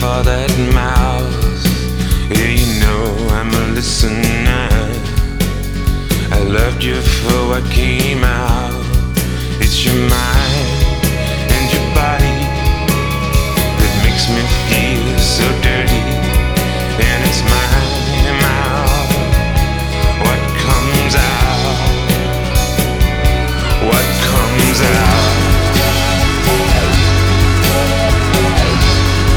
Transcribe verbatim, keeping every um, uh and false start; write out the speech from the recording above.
for that mouth. Yeah, you know I'm a listener. I loved you for what came out. It's your mind.